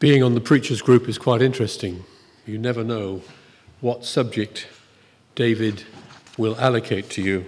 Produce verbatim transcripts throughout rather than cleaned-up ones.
Being on the preachers group is quite interesting. You never know what subject David will allocate to you.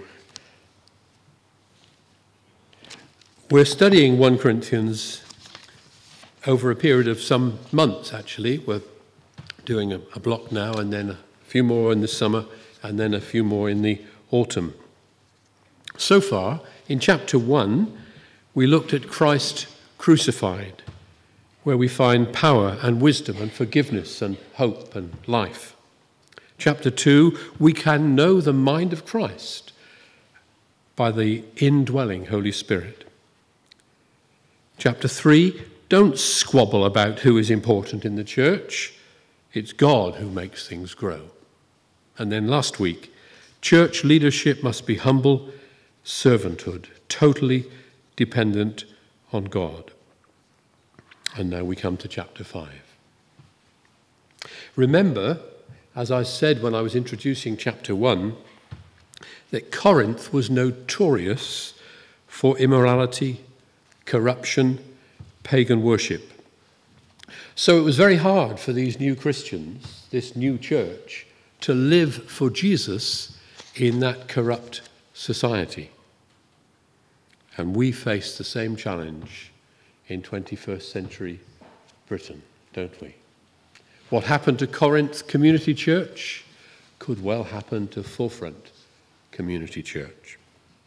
We're studying First Corinthians over a period of some months, actually. We're doing a, a block now, and then a few more in the summer, and then a few more in the autumn. So far, in chapter one, we looked at Christ crucified, where we find power and wisdom and forgiveness and hope and life. Chapter two, we can know the mind of Christ by the indwelling Holy Spirit. Chapter three, don't squabble about who is important in the church. It's God who makes things grow. And then last week, church leadership must be humble servanthood, totally dependent on God. And now we come to chapter five. Remember, as I said when I was introducing chapter one, that Corinth was notorious for immorality, corruption, pagan worship. So it was very hard for these new Christians, this new church, to live for Jesus in that corrupt society. And we face the same challenge in twenty-first century Britain, don't we? What happened to Corinth Community Church could well happen to Forefront Community Church.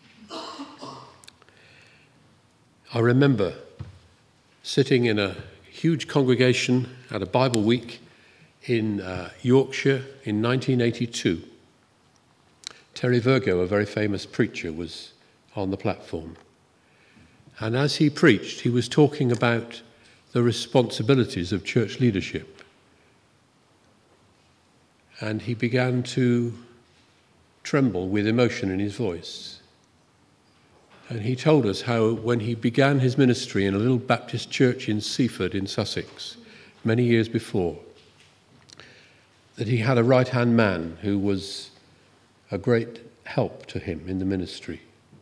I remember sitting in a huge congregation at a Bible week in uh, Yorkshire in nineteen eighty-two. Terry Virgo, a very famous preacher, was on the platform. And as he preached, he was talking about the responsibilities of church leadership. And he began to tremble with emotion in his voice. And he told us how when he began his ministry in a little Baptist church in Seaford in Sussex, many years before, that he had a right-hand man who was a great help to him in the ministry.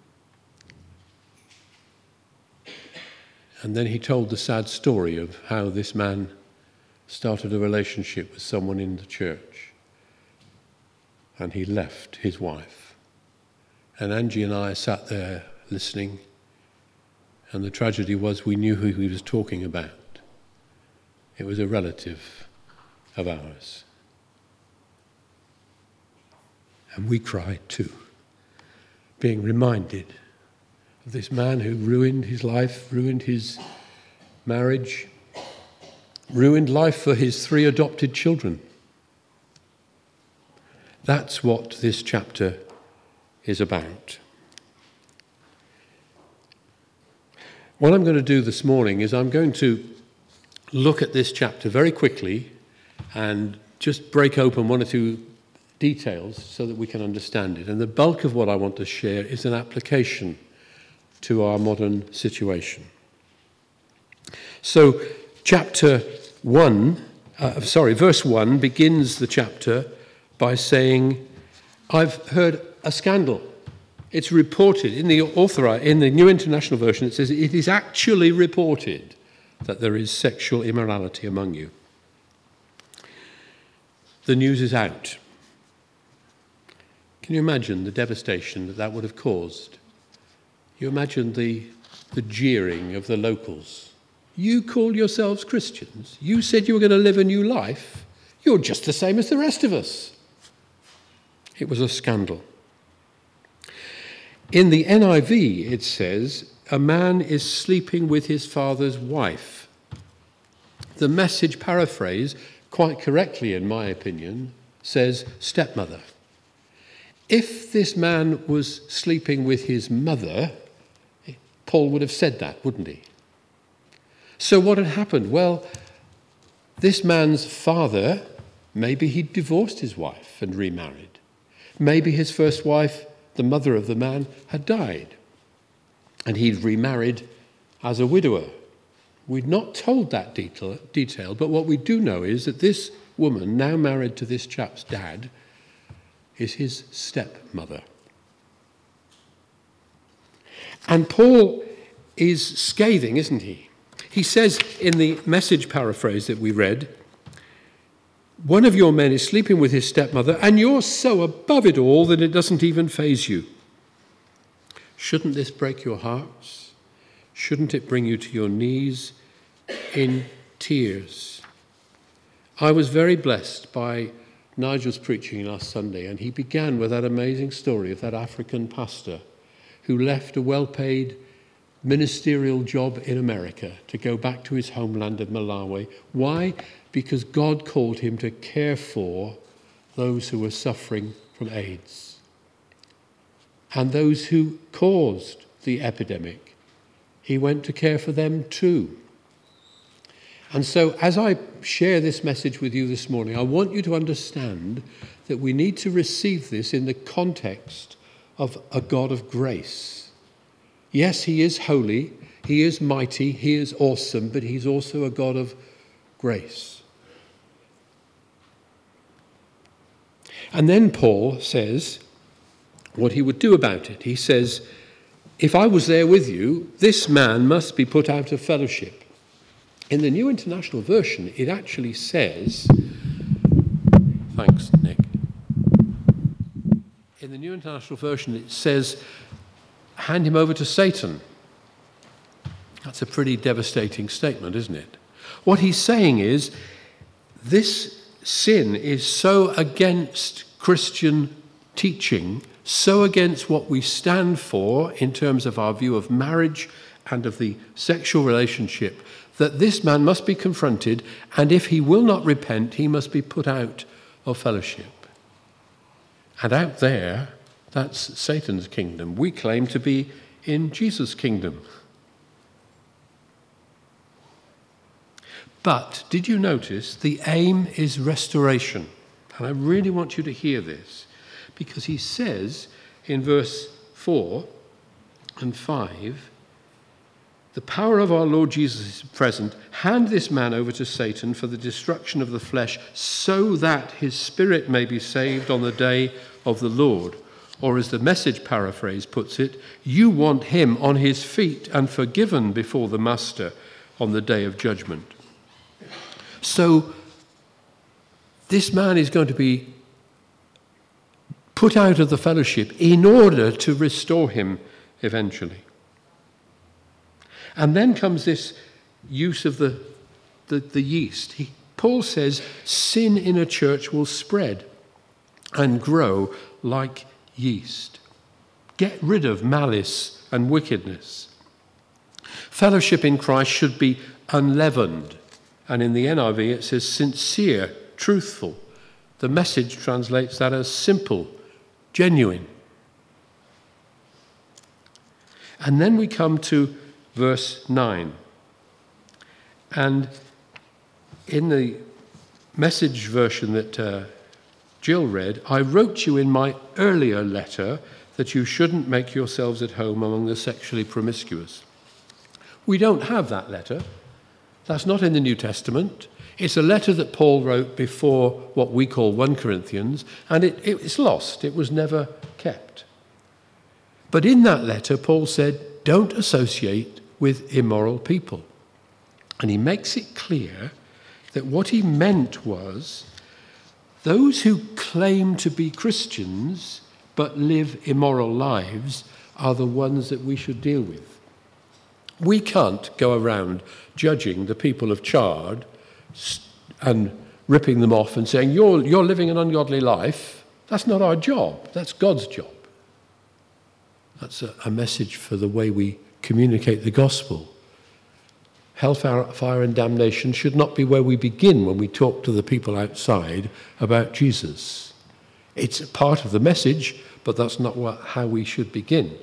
And then he told the sad story of how this man started a relationship with someone in the church. And he left his wife. And Angie and I sat there listening. And the tragedy was we knew who he was talking about. It was a relative of ours. And we cried too, being reminded of this man who ruined his life, ruined his marriage, ruined life for his three adopted children. That's what this chapter is about. What I'm going to do this morning is I'm going to look at this chapter very quickly and just break open one or two details so that we can understand it. And the bulk of what I want to share is an application to our modern situation. So, chapter one, uh, sorry, verse one begins the chapter by saying, I've heard a scandal. It's reported in the author, in the New International Version, it says, it is actually reported that there is sexual immorality among you. The news is out. Can you imagine the devastation that that would have caused? You imagine the, the jeering of the locals. You call yourselves Christians? You said you were going to live a new life? You're just the same as the rest of us. It was a scandal. In the N I V, it says, a man is sleeping with his father's wife. The Message paraphrase, quite correctly in my opinion, says stepmother. If this man was sleeping with his mother, Paul would have said that, wouldn't he? So what had happened? Well, this man's father, maybe he'd divorced his wife and remarried. Maybe his first wife, the mother of the man, had died. And he'd remarried as a widower. We'd not told that detail, detail, but what we do know is that this woman, now married to this chap's dad, is his stepmother. And Paul is scathing, isn't he? He says in the Message paraphrase that we read, one of your men is sleeping with his stepmother, and you're so above it all that it doesn't even faze you. Shouldn't this break your hearts? Shouldn't it bring you to your knees in tears? I was very blessed by Nigel's preaching last Sunday, and he began with that amazing story of that African pastor who left a well-paid ministerial job in America to go back to his homeland of Malawi. Why? Because God called him to care for those who were suffering from AIDS and those who caused the epidemic. He went to care for them too. And so as I share this message with you this morning, I want you to understand that we need to receive this in the context of a God of grace. Yes, he is holy, he is mighty, he is awesome, but he's also a God of grace. And then Paul says what he would do about it. He says, if I was there with you, this man must be put out of fellowship. In the New International Version, it actually says, thanks, Nick. In the New International Version, it says, hand him over to Satan. That's a pretty devastating statement, isn't it? What he's saying is, this sin is so against Christian teaching, so against what we stand for in terms of our view of marriage and of the sexual relationship, that this man must be confronted, and if he will not repent, he must be put out of fellowship. And out there, that's Satan's kingdom. We claim to be in Jesus' kingdom. But did you notice the aim is restoration? And I really want you to hear this, because he says in verse four and five, the power of our Lord Jesus is present. Hand this man over to Satan for the destruction of the flesh, so that his spirit may be saved on the day of the Lord. Or as the Message paraphrase puts it, you want him on his feet and forgiven before the Master on the day of judgment. So this man is going to be put out of the fellowship in order to restore him eventually. And then comes this use of the, the, the yeast. He, Paul says sin in a church will spread and grow like yeast. Get rid of malice and wickedness. Fellowship in Christ should be unleavened. And in the N I V it says sincere, truthful. The Message translates that as simple, genuine. And then we come to verse nine. And in the Message version that uh, Jill read, I wrote you in my earlier letter that you shouldn't make yourselves at home among the sexually promiscuous. We don't have that letter. That's not in the New Testament. It's a letter that Paul wrote before what we call First Corinthians, and it, it, it's lost. It was never kept. But in that letter, Paul said, don't associate with immoral people. And he makes it clear that what he meant was those who claim to be Christians but live immoral lives are the ones that we should deal with. We can't go around judging the people of Chard and ripping them off and saying, you're, you're living an ungodly life. That's not our job. That's God's job. That's a, a message for the way we communicate the gospel. Hellfire fire and damnation should not be where we begin when we talk to the people outside about Jesus. It's a part of the message, but that's not what, how we should begin.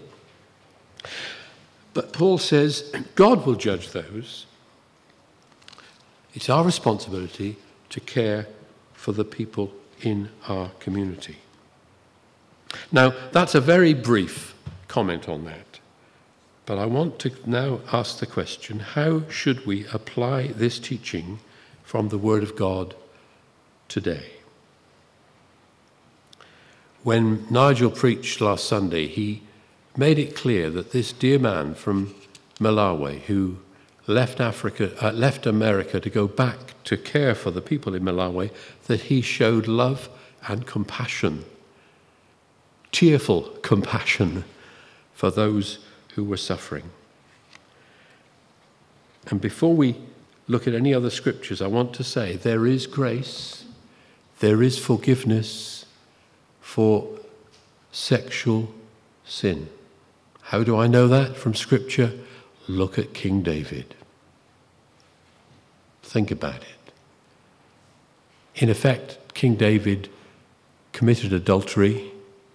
But Paul says God will judge those. It's our responsibility to care for the people in our community. Now, that's a very brief comment on that. But I want to now ask the question, how should we apply this teaching from the Word of God today? When Nigel preached last Sunday, he made it clear that this dear man from Malawi, who left Africa, uh, left America to go back to care for the people in Malawi, that he showed love and compassion, cheerful compassion for those who were suffering. And before we look at any other scriptures, I want to say there is grace, there is forgiveness for sexual sin. How do I know that from Scripture? Look at King David. Think about it. In effect, King David committed adultery,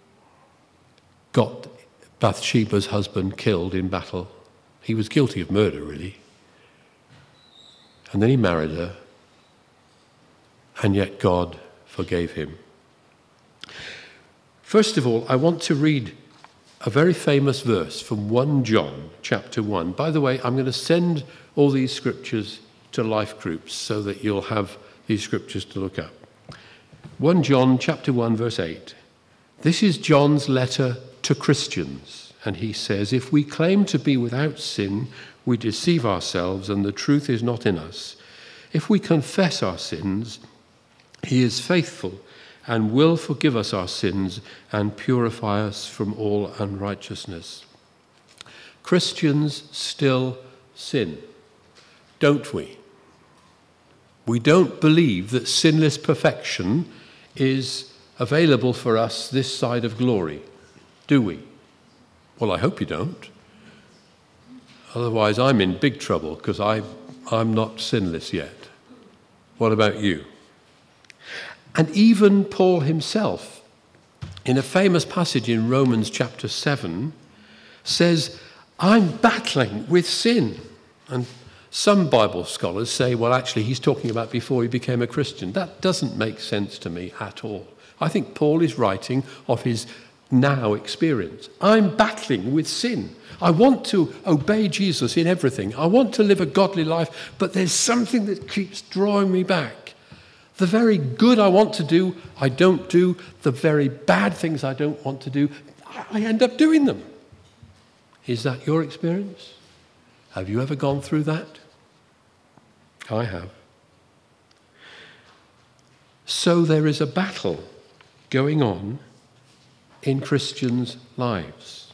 got Bathsheba's husband killed in battle. He was guilty of murder, really. And then he married her, and yet God forgave him. First of all, I want to read a very famous verse from First John chapter one. By the way, I'm going to send all these scriptures to life groups so that you'll have these scriptures to look up. First John chapter one verse eight. This is John's letter to Christians, and he says, if we claim to be without sin, we deceive ourselves and the truth is not in us. If we confess our sins, he is faithful and will forgive us our sins and purify us from all unrighteousness. Christians still sin, don't we? We don't believe that sinless perfection is available for us this side of glory, do we? Well, I hope you don't. Otherwise, I'm in big trouble because I, I'm not sinless yet. What about you? And even Paul himself, in a famous passage in Romans chapter seven, says, I'm battling with sin. And some Bible scholars say, well, actually, he's talking about before he became a Christian. That doesn't make sense to me at all. I think Paul is writing of his now experience. I'm battling with sin. I want to obey Jesus in everything. I want to live a godly life, but there's something that keeps drawing me back. The very good I want to do, I don't do. The very bad things I don't want to do, I end up doing them. Is that your experience? Have you ever gone through that? I have. So there is a battle going on in Christians' lives.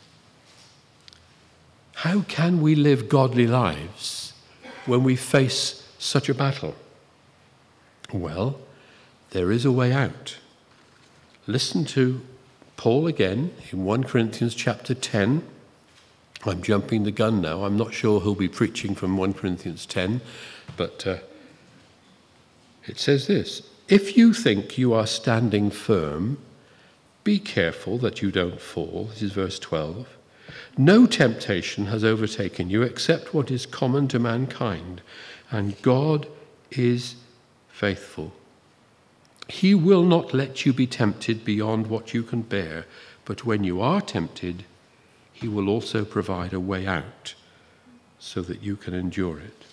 How can we live godly lives when we face such a battle? Well, there is a way out. Listen to Paul again in First Corinthians chapter ten. I'm jumping the gun now. I'm not sure who'll be preaching from First Corinthians ten, but uh, it says this: if you think you are standing firm, be careful that you don't fall. This is verse twelve. No temptation has overtaken you except what is common to mankind, and God is faithful. He will not let you be tempted beyond what you can bear, but when you are tempted, he will also provide a way out so that you can endure it.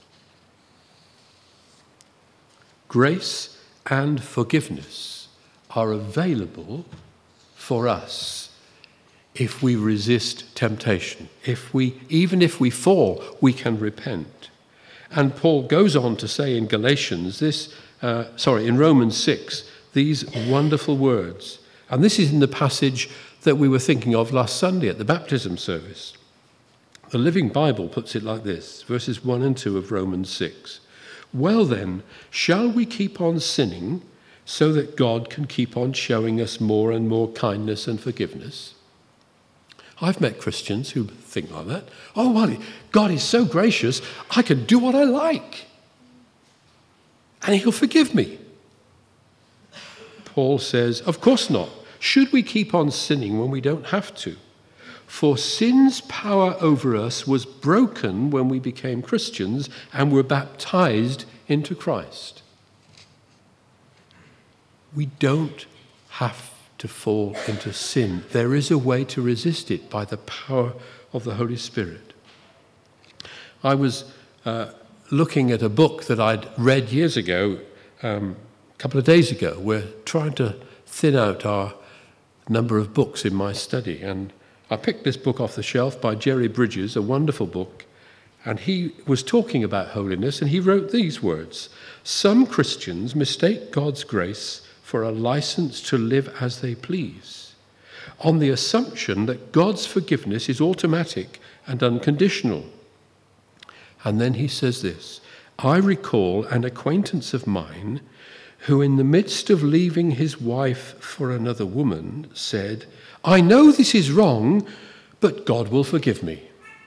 Grace and forgiveness are available for us if we resist temptation. If we, even if we fall, we can repent. And Paul goes on to say in Galatians this, uh, sorry, in Romans six, these wonderful words. And this is in the passage that we were thinking of last Sunday at the baptism service. The Living Bible puts it like this, verses one and two of Romans six. Well then, shall we keep on sinning so that God can keep on showing us more and more kindness and forgiveness? I've met Christians who think like that. Oh, well, God is so gracious, I can do what I like. And he'll forgive me. Paul says, of course not. Should we keep on sinning when we don't have to? For sin's power over us was broken when we became Christians and were baptized into Christ. We don't have to fall into sin. There is a way to resist it by the power of the Holy Spirit. I was uh, looking at a book that I'd read years ago, um, a couple of days ago. We're trying to thin out our number of books in my study, and I picked this book off the shelf by Jerry Bridges, a wonderful book, And he was talking about holiness, and he wrote these words: "Some Christians mistake God's grace for a license to live as they please, on the assumption that God's forgiveness is automatic and unconditional." And then he says this: "I recall an acquaintance of mine who, in the midst of leaving his wife for another woman, said, 'I know this is wrong, but God will forgive me.'"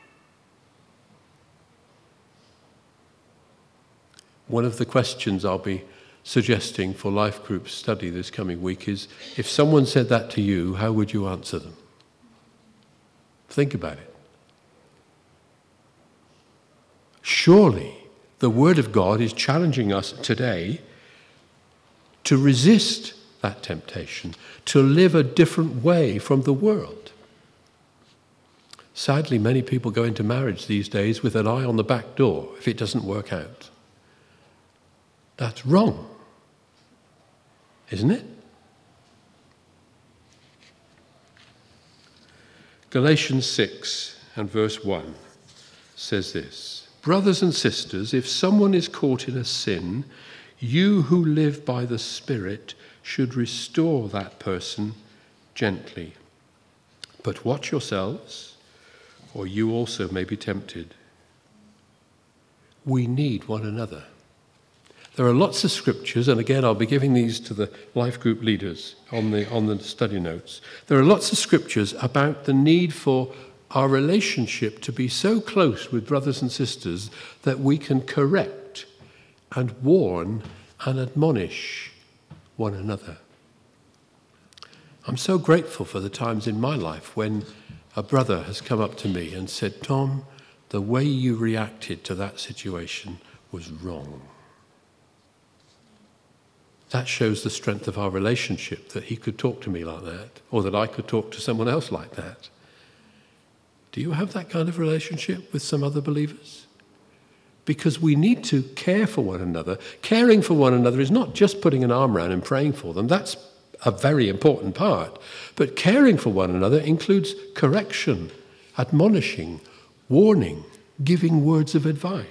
One of the questions I'll be suggesting for life group study this coming week is, if someone said that to you, how would you answer them? Think about it. Surely the Word of God is challenging us today to resist that temptation, to live a different way from the world. Sadly, many people go into marriage these days with an eye on the back door if it doesn't work out. That's wrong, isn't it? Galatians six and verse one says this: "Brothers and sisters, if someone is caught in a sin, you who live by the Spirit should restore that person gently. But watch yourselves, or you also may be tempted." We need one another. There are lots of scriptures, and again I'll be giving these to the life group leaders on the, on the study notes. There are lots of scriptures about the need for our relationship to be so close with brothers and sisters that we can correct and warn and admonish one another. I'm so grateful for the times in my life when a brother has come up to me and said, "Tom, the way you reacted to that situation was wrong." That shows the strength of our relationship, that he could talk to me like that, or that I could talk to someone else like that. Do you have that kind of relationship with some other believers? Because we need to care for one another. Caring for one another is not just putting an arm around and praying for them. That's a very important part. But caring for one another includes correction, admonishing, warning, giving words of advice.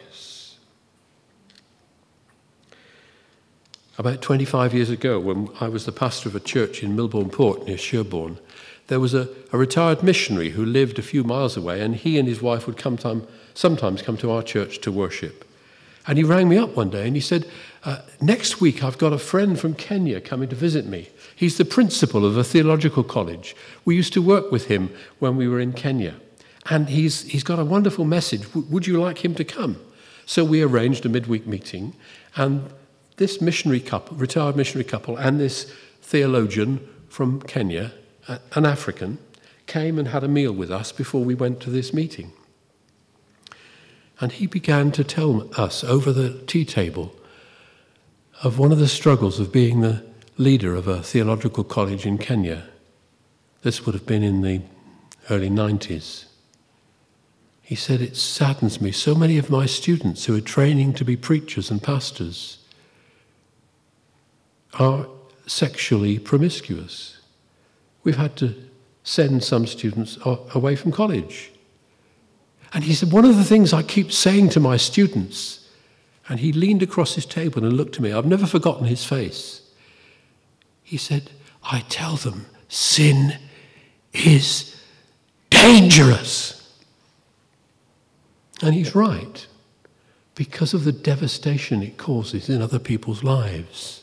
About twenty-five years ago, when I was the pastor of a church in Milbourne Port near Sherborne, there was a, a retired missionary who lived a few miles away, and he and his wife would come time, sometimes come to our church to worship. And he rang me up one day and he said, uh, "Next week I've got a friend from Kenya coming to visit me. He's the principal of a theological college. We used to work with him when we were in Kenya. And he's he's got a wonderful message. W- would you like him to come?" So we arranged a midweek meeting, and this missionary couple, retired missionary couple, and this theologian from Kenya, an African, came and had a meal with us before we went to this meeting. And he began to tell us over the tea table of one of the struggles of being the leader of a theological college in Kenya. This would have been in the early nineties. He said, "It saddens me. So many of my students who are training to be preachers and pastors are sexually promiscuous. We've had to send some students away from college." And he said, "One of the things I keep saying to my students," and he leaned across his table and looked at me. I've never forgotten his face. He said, "I tell them sin is dangerous." And he's right, because of the devastation it causes in other people's lives.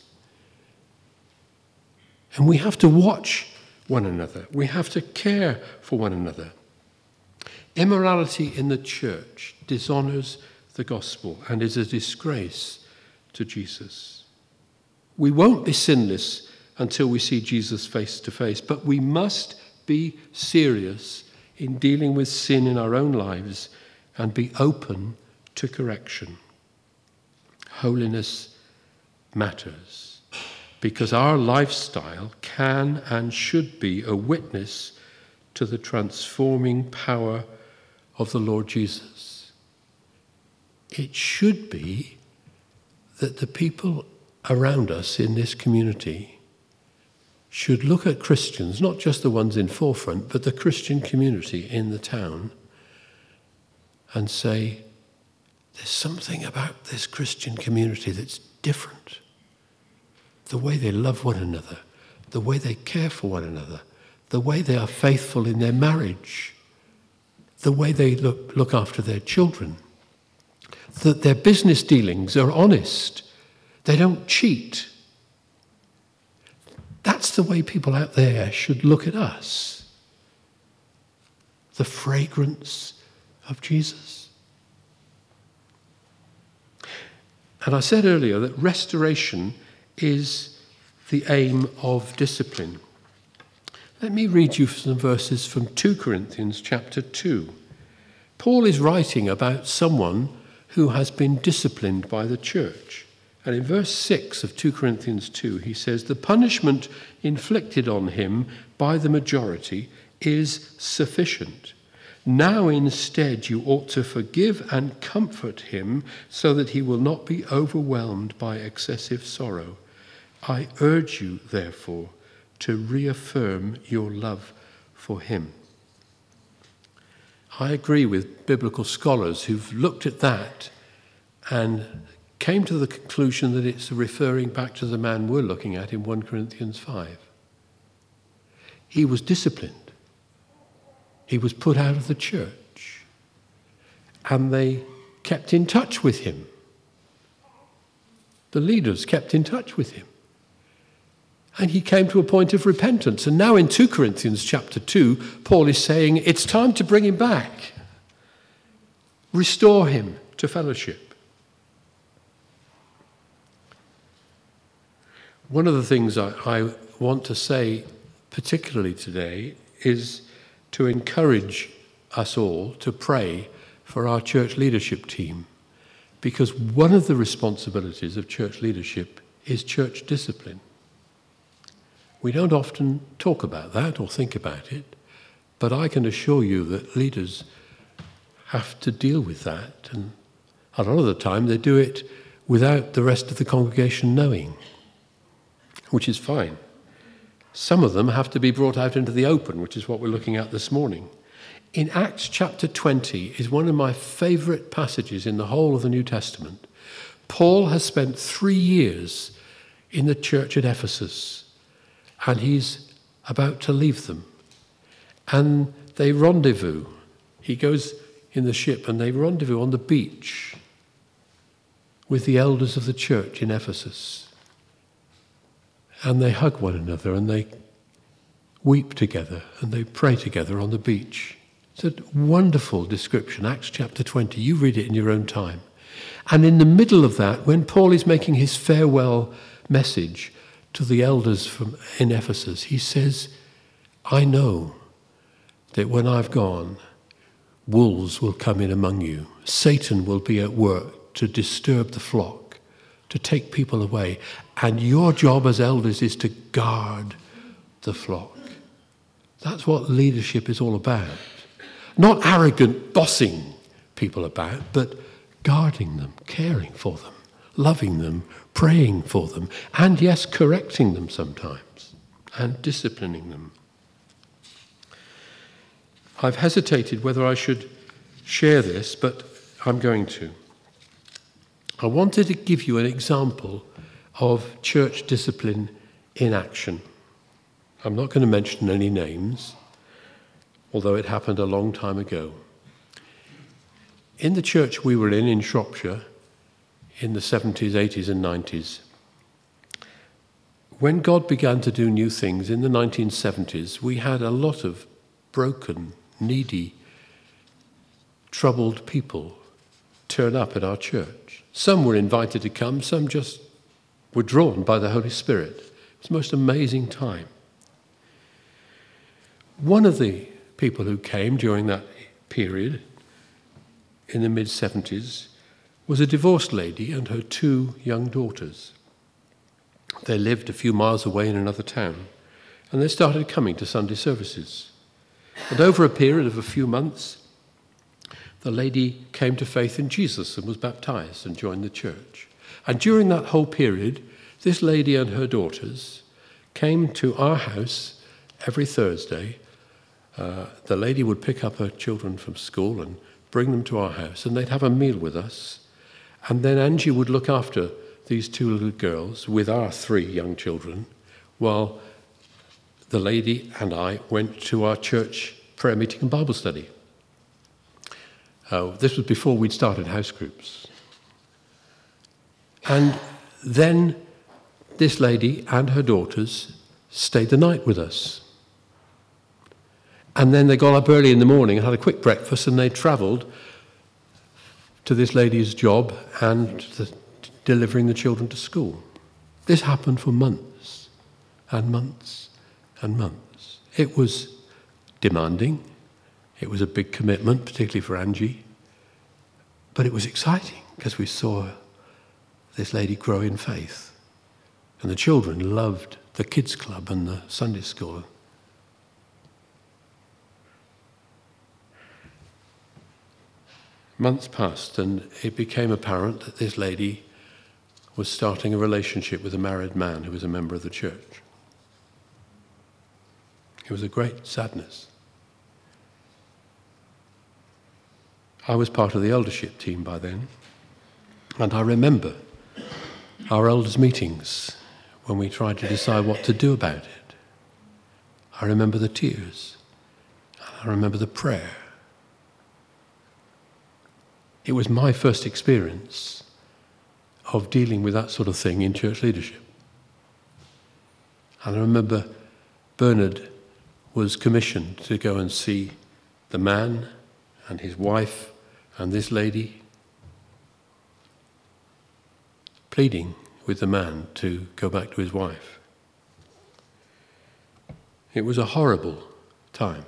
And we have to watch one another. We have to care for one another. Immorality in the church dishonors the gospel and is a disgrace to Jesus. We won't be sinless until we see Jesus face to face, but we must be serious in dealing with sin in our own lives and be open to correction. Holiness matters, because our lifestyle can and should be a witness to the transforming power of the Lord Jesus. It should be that the people around us in this community should look at Christians, not just the ones in forefront, but the Christian community in the town, and say, there's something about this Christian community that's different. The way they love one another, the way they care for one another, the way they are faithful in their marriage, the way they look, look after their children, that their business dealings are honest, they don't cheat. That's the way people out there should look at us. The fragrance of Jesus. And I said earlier that restoration is the aim of discipline. Let me read you some verses from Second Corinthians chapter two. Paul is writing about someone who has been disciplined by the church. And in verse six of Second Corinthians two, he says, "The punishment inflicted on him by the majority is sufficient. Now instead you ought to forgive and comfort him so that he will not be overwhelmed by excessive sorrow. I urge you, therefore, to reaffirm your love for him." I agree with biblical scholars who've looked at that and came to the conclusion that it's referring back to the man we're looking at in First Corinthians five. He was disciplined. He was put out of the church. And they kept in touch with him. The leaders kept in touch with him. And he came to a point of repentance. And now in Second Corinthians chapter two, Paul is saying it's time to bring him back. Restore him to fellowship. One of the things I, I want to say particularly today is to encourage us all to pray for our church leadership team, because one of the responsibilities of church leadership is church discipline. We don't often talk about that or think about it, but I can assure you that leaders have to deal with that, and a lot of the time they do it without the rest of the congregation knowing, which is fine. Some of them have to be brought out into the open, which is what we're looking at this morning. In Acts chapter twenty is one of my favourite passages in the whole of the New Testament. Paul has spent three years in the church at Ephesus, and he's about to leave them. And they rendezvous. He goes in the ship and they rendezvous on the beach with the elders of the church in Ephesus. And they hug one another and they weep together and they pray together on the beach. It's a wonderful description, Acts chapter twenty. You read it in your own time. And in the middle of that, when Paul is making his farewell message to the elders from in Ephesus, he says, "I know that when I've gone, wolves will come in among you. Satan will be at work to disturb the flock, to take people away. And your job as elders is to guard the flock." That's what leadership is all about. Not arrogant bossing people about, but guarding them, caring for them, loving them, praying for them, and yes, correcting them sometimes, and disciplining them. I've hesitated whether I should share this, but I'm going to. I wanted to give you an example of church discipline in action. I'm not going to mention any names, although it happened a long time ago. In the church we were in, in Shropshire, in the seventies, eighties and nineties, when God began to do new things in the nineteen seventies, we had a lot of broken, needy, troubled people turn up at our church. Some were invited to come, some just were drawn by the Holy Spirit. It was the most amazing time. One of the people who came during that period, in the mid-seventies, was a divorced lady and her two young daughters. They lived a few miles away in another town, and they started coming to Sunday services. And over a period of a few months, the lady came to faith in Jesus and was baptized and joined the church. And during that whole period, this lady and her daughters came to our house every Thursday. Uh, the lady would pick up her children from school and bring them to our house, and they'd have a meal with us, And then Angie would look after these two little girls with our three young children, while the lady and I went to our church prayer meeting and Bible study. Uh, this was before we'd started house groups. And then this lady and her daughters stayed the night with us. And then they got up early in the morning and had a quick breakfast, and they travelled to this lady's job and the, delivering the children to school. This happened for months and months and months. It was demanding. It was a big commitment, particularly for Angie. But it was exciting because we saw this lady grow in faith. And the children loved the kids' club and the Sunday school. Months passed, and it became apparent that this lady was starting a relationship with a married man who was a member of the church. It was a great sadness. I was part of the eldership team by then, and I remember our elders' meetings when we tried to decide what to do about it. I remember the tears, and I remember the prayer. It was my first experience of dealing with that sort of thing in church leadership. And I remember Bernard was commissioned to go and see the man and his wife and this lady, pleading with the man to go back to his wife. It was a horrible time.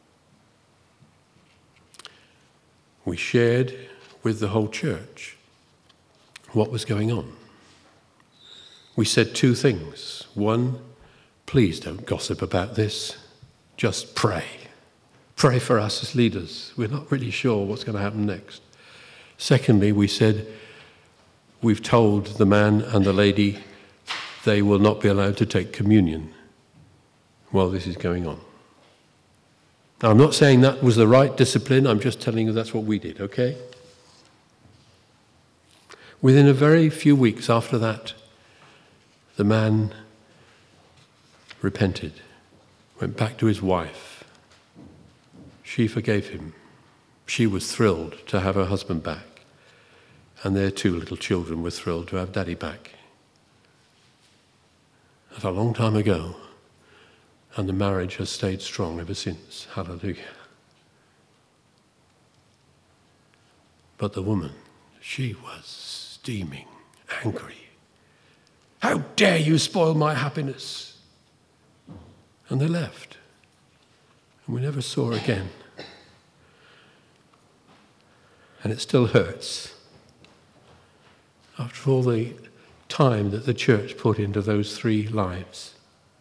We shared with the whole church what was going on. We said two things. One, please don't gossip about this. Just pray. Pray for us as leaders. We're not really sure what's going to happen next. Secondly, we said, we've told the man and the lady they will not be allowed to take communion while this is going on. Now, I'm not saying that was the right discipline. I'm just telling you that's what we did, okay? Within a very few weeks after that, the man repented, went back to his wife. She forgave him. She was thrilled to have her husband back, and their two little children were thrilled to have Daddy back. That's a long time ago, and the marriage has stayed strong ever since. Hallelujah. But the woman, she was steaming, angry. How dare you spoil my happiness? And they left. And we never saw her again. And it still hurts. After all the time that the church put into those three lives.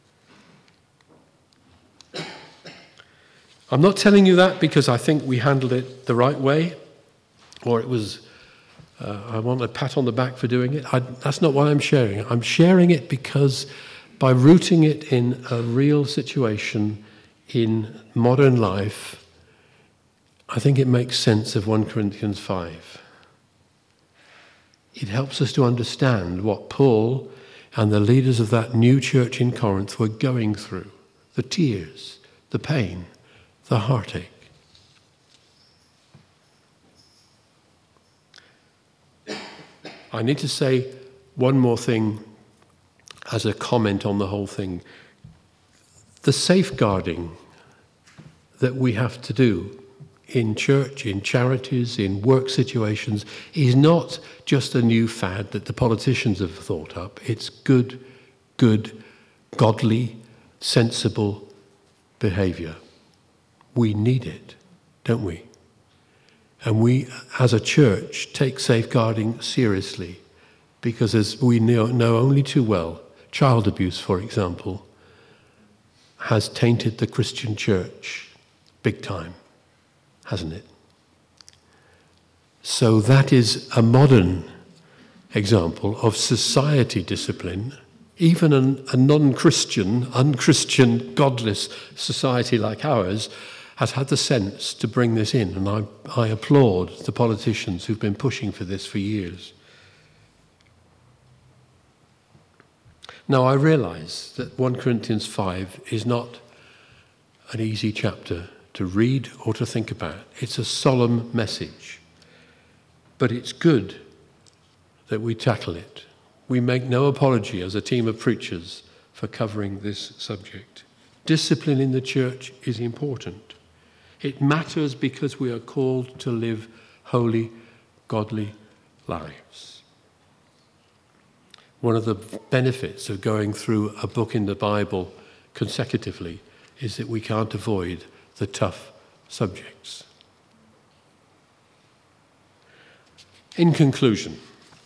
I'm not telling you that because I think we handled it the right way, or it was Uh, I want a pat on the back for doing it. I, that's not why I'm sharing it. I'm sharing it because by rooting it in a real situation in modern life, I think it makes sense of First Corinthians five. It helps us to understand what Paul and the leaders of that new church in Corinth were going through. The tears, the pain, the heartache. I need to say one more thing as a comment on the whole thing. The safeguarding that we have to do in church, in charities, in work situations, is not just a new fad that the politicians have thought up. It's good, good, godly, sensible behaviour. We need it, don't we? And we, as a church, take safeguarding seriously because, as we know, know only too well, child abuse, for example, has tainted the Christian church big time, hasn't it? So that is a modern example of society discipline. Even an, a non-Christian, unchristian, godless society like ours has had the sense to bring this in, and I, I applaud the politicians who've been pushing for this for years. Now, I realise that First Corinthians five is not an easy chapter to read or to think about. It's a solemn message. But it's good that we tackle it. We make no apology as a team of preachers for covering this subject. Discipline in the church is important. It matters because we are called to live holy, godly lives. One of the benefits of going through a book in the Bible consecutively is that we can't avoid the tough subjects. In conclusion,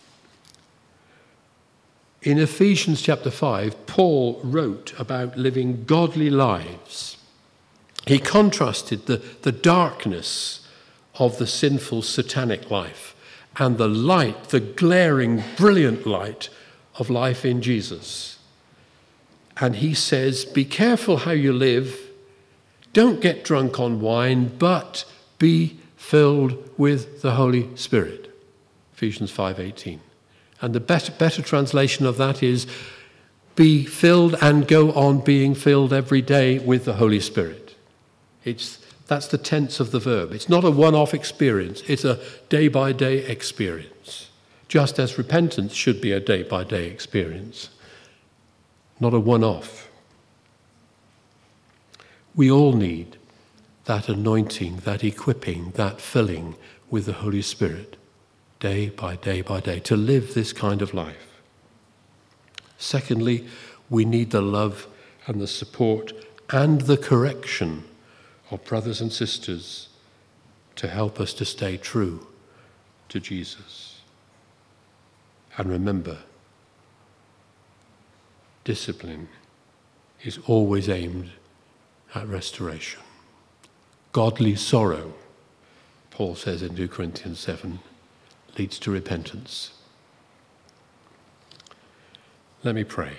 in Ephesians chapter five, Paul wrote about living godly lives. He contrasted the, the darkness of the sinful satanic life and the light, the glaring, brilliant light of life in Jesus. And he says, be careful how you live. Don't get drunk on wine, but be filled with the Holy Spirit. Ephesians five eighteen. And the better, better translation of that is, be filled and go on being filled every day with the Holy Spirit. It's, that's the tense of the verb. It's not a one-off experience. It's a day-by-day experience. Just as repentance should be a day-by-day experience, not a one-off. We all need that anointing, that equipping, that filling with the Holy Spirit, day by day by day, to live this kind of life. Secondly, we need the love and the support and the correction of brothers and sisters to help us to stay true to Jesus. And remember, discipline is always aimed at restoration. Godly sorrow, Paul says in two Corinthians seven, leads to repentance. Let me pray.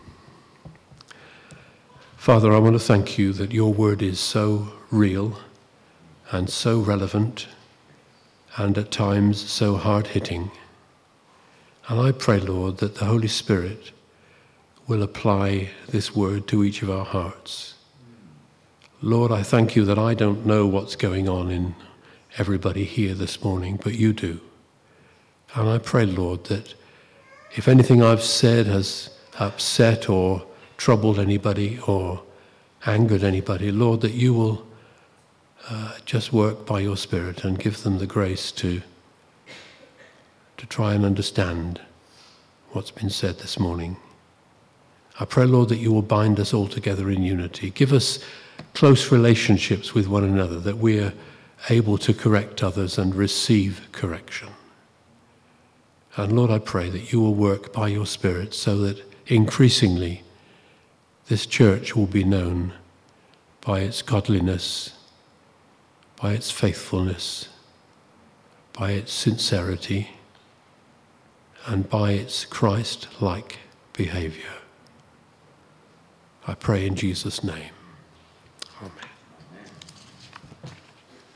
Father, I want to thank you that your word is so real and so relevant and at times so hard-hitting. And I pray, Lord, that the Holy Spirit will apply this word to each of our hearts. Lord, I thank you that I don't know what's going on in everybody here this morning, but you do. And I pray, Lord, that if anything I've said has upset or troubled anybody or angered anybody, Lord, that you will uh, just work by your Spirit and give them the grace to, to try and understand what's been said this morning. I pray, Lord, that you will bind us all together in unity. Give us close relationships with one another, that we are able to correct others and receive correction. And Lord, I pray that you will work by your Spirit so that increasingly this church will be known by its godliness, by its faithfulness, by its sincerity, and by its Christ-like behavior. I pray in Jesus' name. Amen.